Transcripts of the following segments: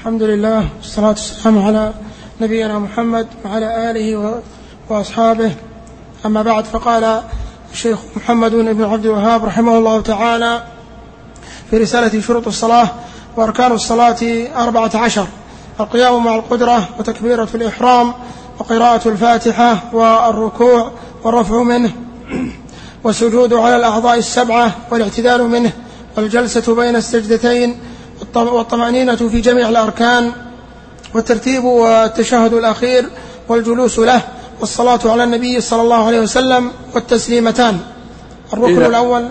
الحمد لله والصلاة والسلام على نبينا محمد وعلى آله وأصحابه. أما بعد، فقال الشيخ محمد بن عبد الوهاب رحمه الله تعالى في رسالة شروط الصلاة: وأركان الصلاة 14: القيام مع القدرة، وتكبيرة الإحرام، وقراءة الفاتحة، والركوع والرفع منه، والسجود على الأعضاء 7، والاعتدال منه، والجلسة بين السجدتين، والطمأنينة في جميع الأركان، والترتيب والتشهد الأخير، والجلوس له، والصلاة على النبي صلى الله عليه وسلم، والتسليمتان. الركن الأول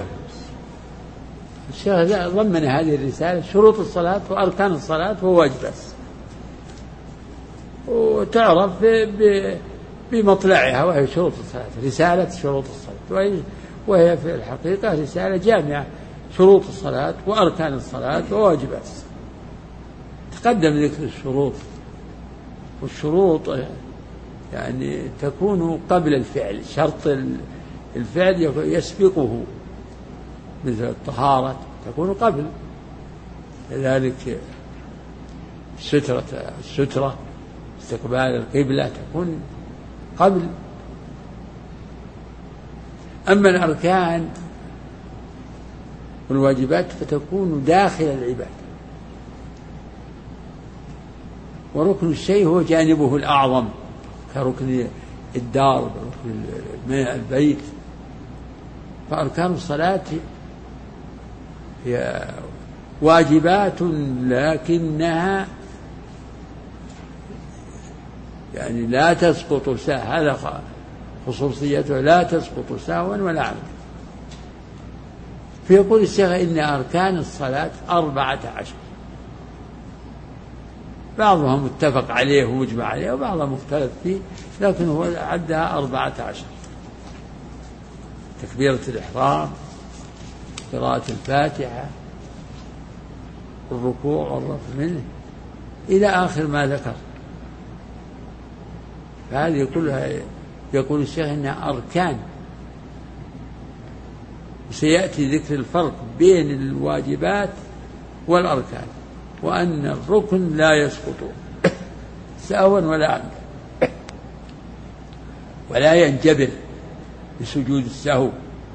الشيخ ضمن هذه الرسالة شروط الصلاة وأركان الصلاة وواجبات، وتعرف بمطلعها، وهي شروط الصلاة، رسالة شروط الصلاة، وهي في الحقيقة رسالة جامعة: شروط الصلاة وأركان الصلاة وواجبات. تقدم ذكر الشروط، والشروط يعني تكون قبل الفعل، شرط الفعل يسبقه، مثل الطهارة تكون قبل ذلك، السترة استقبال القبلة تكون قبل. أما الأركان والواجبات فتكون داخل العبادة، وركن الشيء هو جانبه الأعظم، كركن الدار وركن البيت. فأركان الصلاة هي واجبات، لكنها يعني لا تسقط سهوا، هذا خصوصيتها، لا تسقط سهوا ولا عمدا. فيقول الشيخ إن أركان الصلاة 14، بعضهم متفق عليه ومجمع عليه، وبعضهم مختلف فيه، لكن هو عدها 14: تكبيرة الإحرام، قراءة الفاتحة، الركوع والرفع منه، إلى آخر ما ذكر. فهذه كلها يقول الشيخ إنها أركان، وسيأتي ذكر الفرق بين الواجبات والأركان، وأن الركن لا يسقط سهوا ولا عمدا، ولا ينجبر بسجود السهو،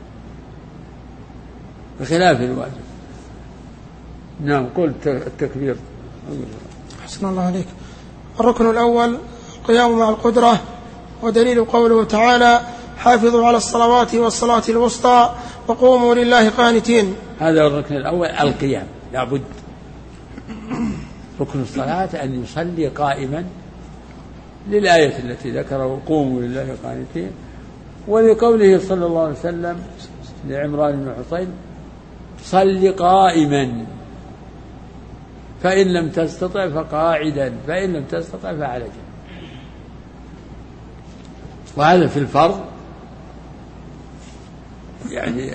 بخلاف الواجب. نعم، قلت التكبير. أحسن الله عليك. الركن الأول: القيام مع القدرة، ودليل قوله تعالى: حافظوا على الصلوات والصلاة الوسطى وقوموا لله قانتين. هذا الركن الأول، القيام، لابد. ركن الصلاة أن يصلي قائما، للآية التي ذكره: قوموا لله قانتين، ولقوله صلى الله عليه وسلم لعمران بن حصين: صل قائما، فإن لم تستطع فقاعدا، فإن لم تستطع فعلى جنب. وهذا في الفرض يعني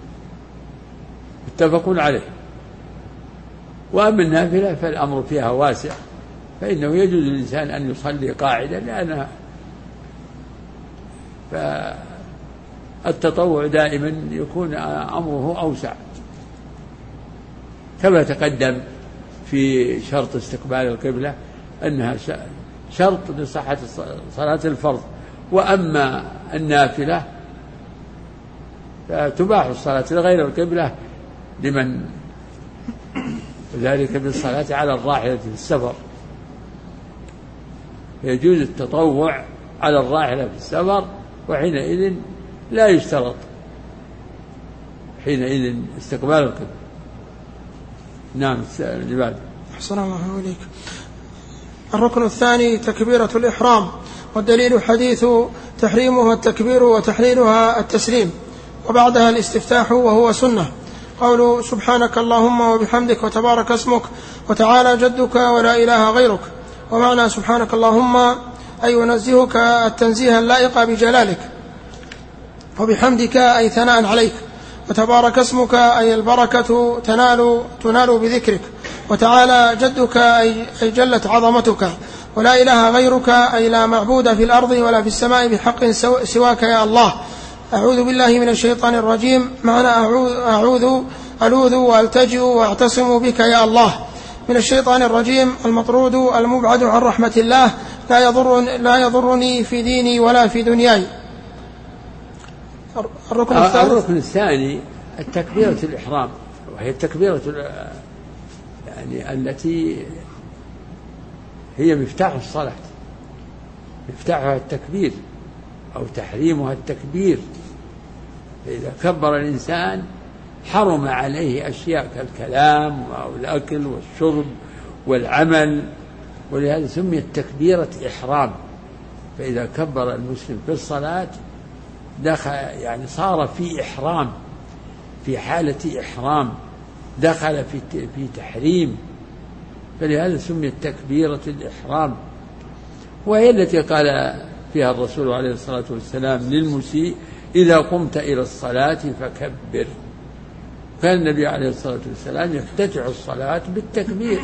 متفق عليه. وأما النافلة فالأمر فيها واسع، فإنه يجوز للإنسان أن يصلي قاعدا، لأنها فالتطوع دائما يكون أمره أوسع، كما تقدم في شرط استقبال القبلة أنها شرط لصحة صلاة الفرض. وأما النافلة فتباح الصلاة لغير القبلة لمن، ذلك بالصلاة على الراحلة في السفر، يجوز التطوع على الراحلة في السفر، وحينئذ لا يشترط حينئذ استقبال القبلة. نعم، العبادة. أحسن الله إليك. الركن الثاني: تكبيرة الإحرام، والدليل حديث تحريمها التكبير وتحليلها التسليم، وبعدها الاستفتاح، وهو سنة. قول: سبحانك اللهم وبحمدك وتبارك اسمك وتعالى جدك ولا إله غيرك. ومعنى سبحانك اللهم أي ينزهك التنزيه اللائق بجلالك، وبحمدك أي ثناء عليك، وتبارك اسمك أي البركة تنال بذكرك، وتعالى جدك أي جلت عظمتك، ولا إله غيرك أي لا معبود في الأرض ولا في السماء بحق سواك يا الله. أعوذ بالله من الشيطان الرجيم، معنى ألوذ وألتجئ وأعتصم بك يا الله. من الشيطان الرجيم المطرود المبعد عن رحمة الله لا يضرني في ديني ولا في دنياي. الركن الثاني التكبيرة الإحرام، وهي التكبيرة يعني التي هي مفتاح الصلاة، مفتاحها التكبير أو تحريمها التكبير. فإذا كبر الإنسان حرم عليه أشياء كالكلام والأكل والشرب والعمل، ولهذا سميت تكبيرة إحرام. فإذا كبر المسلم في الصلاة دخل، يعني صار في إحرام، في حالة إحرام، دخل في تحريم، فلهذا سميت تكبيرة الإحرام. وهي التي قال فيها الرسول عليه الصلاة والسلام للمسيء: إذا قمت إلى الصلاة فكبر. كان النبي عليه الصلاة والسلام يفتتح الصلاة بالتكبير،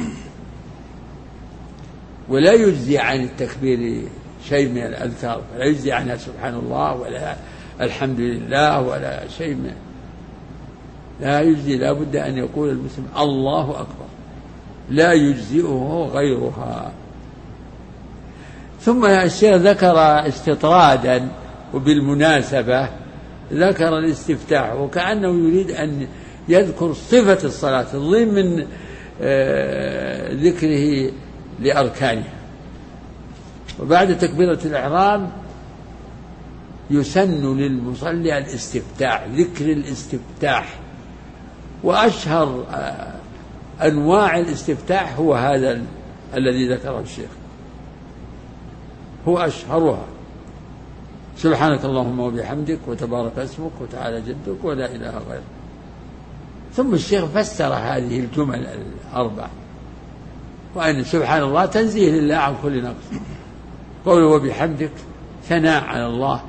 ولا يجزي عن التكبير شيء من الأذكار، ولا يجزي عنها سبحان الله ولا الحمد لله ولا شيء من، لا يجزي، لا بد أن يقول المسلم الله أكبر، لا يجزئه غيرها. ثم الشيخ ذكر استطرادا، وبالمناسبة ذكر الاستفتاح، وكأنه يريد أن يذكر صفة الصلاة ضمن ذكره لأركانها. وبعد تكبيرة الإحرام يسن للمصلي الاستفتاح، ذكر الاستفتاح. وأشهر أنواع الاستفتاح هو هذا الذي ذكره الشيخ، هو أشهرها: سبحانك اللهم وبحمدك وتبارك اسمك وتعالى جدك ولا إله غيرك. ثم الشيخ فسر هذه الجمل الأربع، وأن سبحان الله تنزيه لله عن كل نقص، قوله وبحمدك ثناء على الله،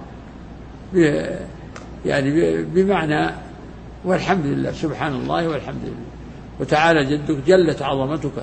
يعني بمعنى والحمد لله، سبحان الله والحمد لله، وتعالى جدك جلت عظمتك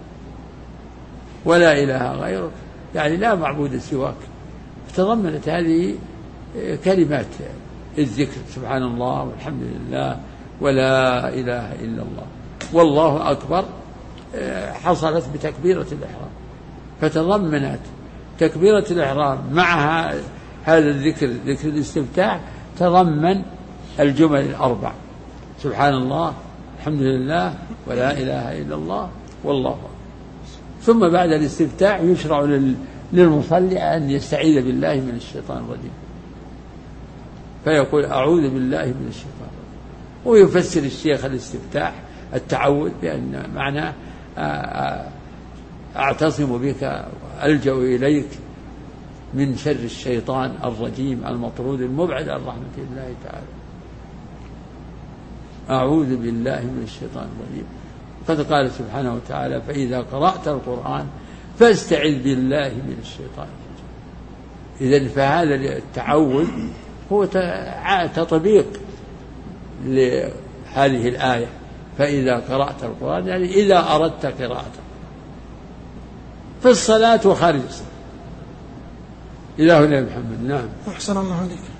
ولا إله غيرك، يعني لا معبود سواك. تضمنت هذه كلمات الذكر: سبحان الله والحمد لله ولا إله إلا الله والله أكبر، حصلت بتكبيرة الإحرام. فتضمنت تكبيرة الإحرام معها هذا الذكر، ذكر الاستفتاح، تضمن الجمل الأربع: سبحان الله، الحمد لله، ولا إله إلا الله، والله أكبر. ثم بعد الاستفتاح يشرع للمصلي أن يستعيذ بالله من الشيطان الرجيم، فيقول أعوذ بالله من الشيطان الرجيم. ويفسر الشيخ الاستفتاح التعوذ بأن معناه أعتصم بك وألجأ إليك من شر الشيطان الرجيم المطرود المبعد عن رحمة الله تعالى. أعوذ بالله من الشيطان الرجيم. قد قال سبحانه وتعالى: فإذا قرأت القرآن فاستعذ بالله من الشيطان الرجيم. إذن فهذا التعوذ هو تطبيق لهذه الآية: فإذا قرأت القرآن، يعني إذا أردت قراءته في الصلاة وخارج الصلاة. إلهنا محمد. نعم. أحسن الله عليك.